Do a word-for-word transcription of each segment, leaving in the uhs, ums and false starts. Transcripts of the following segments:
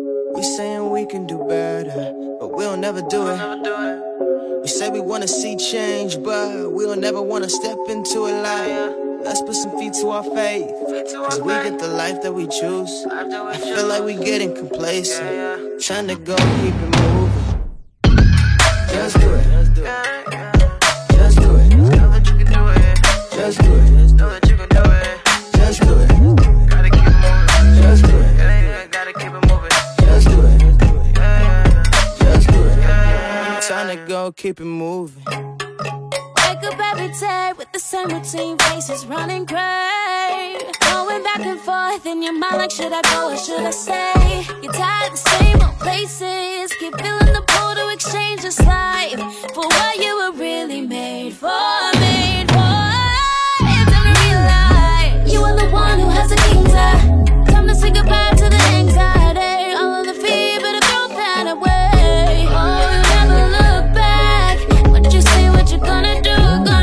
We saying we can do better, but we'll never do it. We say we wanna see change, but we'll never wanna step into it like. Let's put some feet to our faith, cause we get the life that we choose. I feel like we getting complacent, trying to go keep it moving. Just do it, just do it, just do it. Know that you can do it, just do it. Know that you can do it, just do it. Gotta keep it moving, just do it. Yeah, gotta keep it moving, just do it. Just do it. Time to go keep it moving. Wake up every day with the same routine, faces running gray. Going back and forth in your mind like, should I go or should I stay? You're tired of the same old places, keep feeling the pull to exchange this life for what you were really made for, made for. It's time to realize you are the one who has the king's eye. Time to say goodbye to the anxiety, all of the fear, better throw that away. Oh, you never look back. What you say, what you gonna do?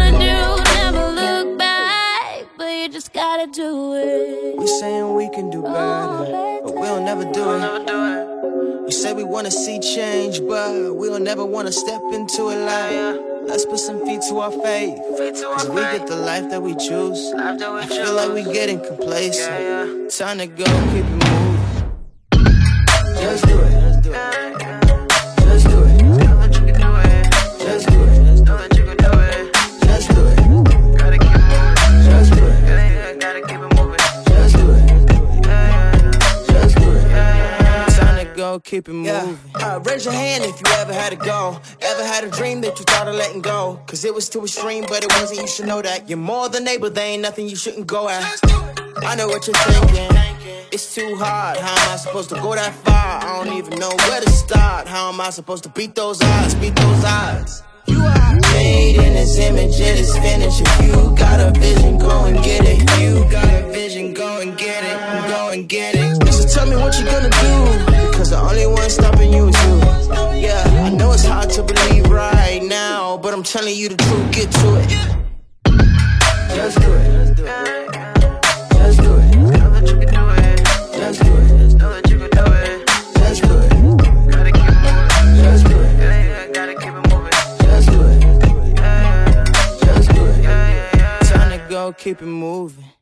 Gotta do it. We saying we can do better, but we'll never do it. We say we wanna see change, but we'll never wanna step into it like. Let's put some feet to our faith, cause we get the life that we choose. I feel like we getting complacent, time to go keep it moving. Just do it, just do it, just do it. Know that you can do it, just do it. Know that you can do it, just do it. Gotta keep it moving, just do it. Gotta keep it moving, just do it. Just do it. Time to go keep it moving. Yeah. Uh, raise your hand if you ever had a goal, ever had a dream that you thought of letting go, cause it was too extreme, but it wasn't. You should know that you're more than able. There ain't nothing you shouldn't go at. I know what you're thinking. It's too hard. How am I supposed to go that far? I don't even know where to start. How am I supposed to beat those odds? Beat those odds. You are made in His image, it is finished. If you got a vision, go and get it. You got a vision, go and get it. Go and get it. So tell me what you gonna do, because the only one stopping you is you. Yeah, I know it's hard to believe right now, but I'm telling you the truth, get to it. Just do it, just do it, just do it. Know that you can do it, just do it. Know that you can do it, just do it. Gotta keep it moving, just do it. Yeah, gotta keep it moving, just do it. Just do it. Time to go keep it moving.